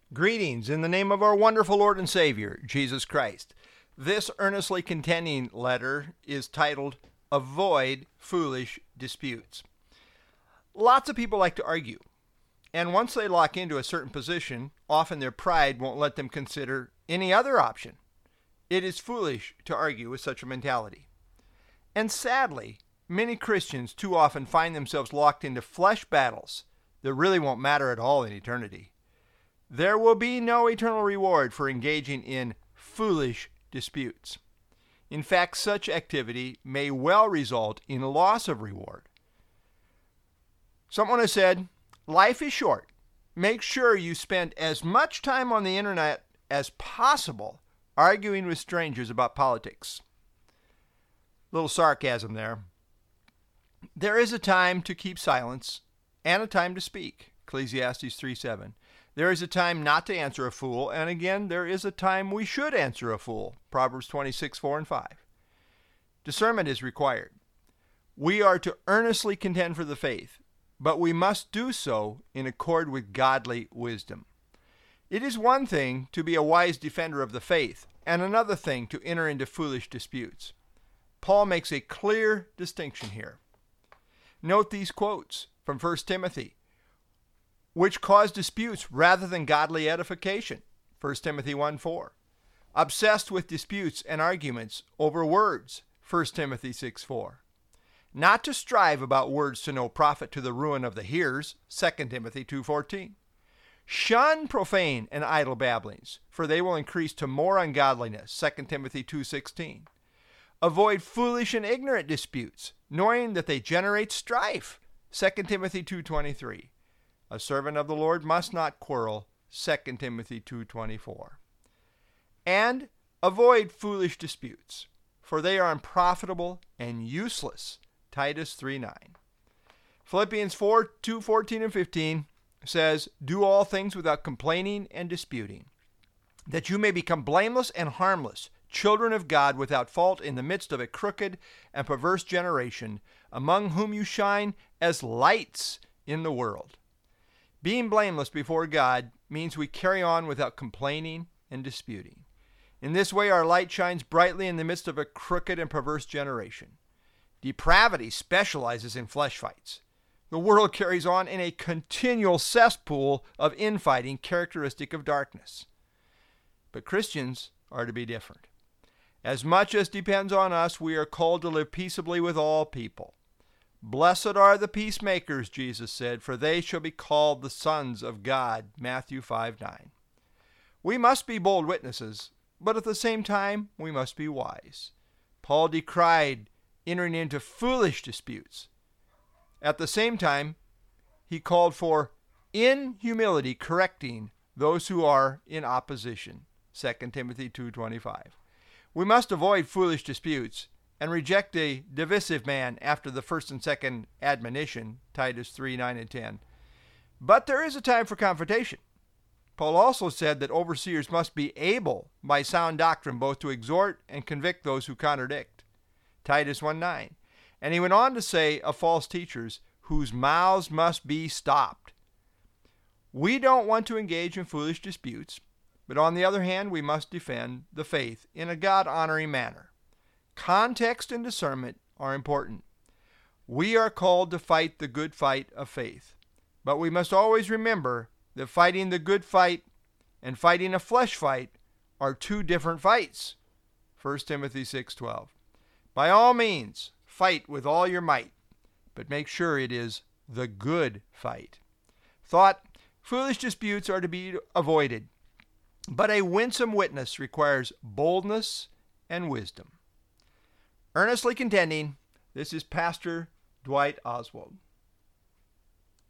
Greetings in the name of our wonderful Lord and Savior, Jesus Christ. This earnestly contending letter is titled, Avoid Foolish Disputes. Lots of people like to argue, and once they lock into a certain position, often their pride won't let them consider any other option. It is foolish to argue with such a mentality. And sadly, many Christians too often find themselves locked into flesh battles that really won't matter at all in eternity. There will be no eternal reward for engaging in foolish disputes. In fact, such activity may well result in a loss of reward. Someone has said, life is short. Make sure you spend as much time on the internet as possible arguing with strangers about politics. Little sarcasm there. There is a time to keep silence and a time to speak. Ecclesiastes 3:7. There is a time not to answer a fool, and again, there is a time we should answer a fool. Proverbs 26:4 and 5. Discernment is required. We are to earnestly contend for the faith, but we must do so in accord with godly wisdom. It is one thing to be a wise defender of the faith, and another thing to enter into foolish disputes. Paul makes a clear distinction here. Note these quotes from 1 Timothy. Which cause disputes rather than godly edification. 1 Timothy 1:4. Obsessed with disputes and arguments over words. 1 Timothy 6:4. Not to strive about words to no profit to the ruin of the hearers. 2 Timothy 2:14. Shun profane and idle babblings, for they will increase to more ungodliness. 2 Timothy 2:16. Avoid foolish and ignorant disputes, knowing that they generate strife. 2 Timothy 2:23. A servant of the Lord must not quarrel, 2 Timothy 2:24. And avoid foolish disputes, for they are unprofitable and useless, Titus 3:9. Philippians 4:2-14 and 15 says, Do all things without complaining and disputing, that you may become blameless and harmless, children of God without fault in the midst of a crooked and perverse generation, among whom you shine as lights in the world. Being blameless before God means we carry on without complaining and disputing. In this way, our light shines brightly in the midst of a crooked and perverse generation. Depravity specializes in flesh fights. The world carries on in a continual cesspool of infighting characteristic of darkness. But Christians are to be different. As much as depends on us, we are called to live peaceably with all people. Blessed are the peacemakers, Jesus said, for they shall be called the sons of God. Matthew 5:9. We must be bold witnesses, but at the same time, we must be wise. Paul decried entering into foolish disputes. At the same time, he called for, in humility, correcting those who are in opposition. 2 Timothy 2:25. We must avoid foolish disputes and reject a divisive man after the first and second admonition, Titus 3:9 and 10. But there is a time for confrontation. Paul also said that overseers must be able, by sound doctrine, both to exhort and convict those who contradict, Titus 1:9. And he went on to say of false teachers, whose mouths must be stopped. We don't want to engage in foolish disputes, but on the other hand, we must defend the faith in a God-honoring manner. Context and discernment are important. We are called to fight the good fight of faith, but we must always remember that fighting the good fight and fighting a flesh fight are two different fights. 1 Timothy 6:12. By all means, fight with all your might, but make sure it is the good fight. Thought, foolish disputes are to be avoided, but a winsome witness requires boldness and wisdom. Earnestly contending, this is Pastor Dwight Oswald.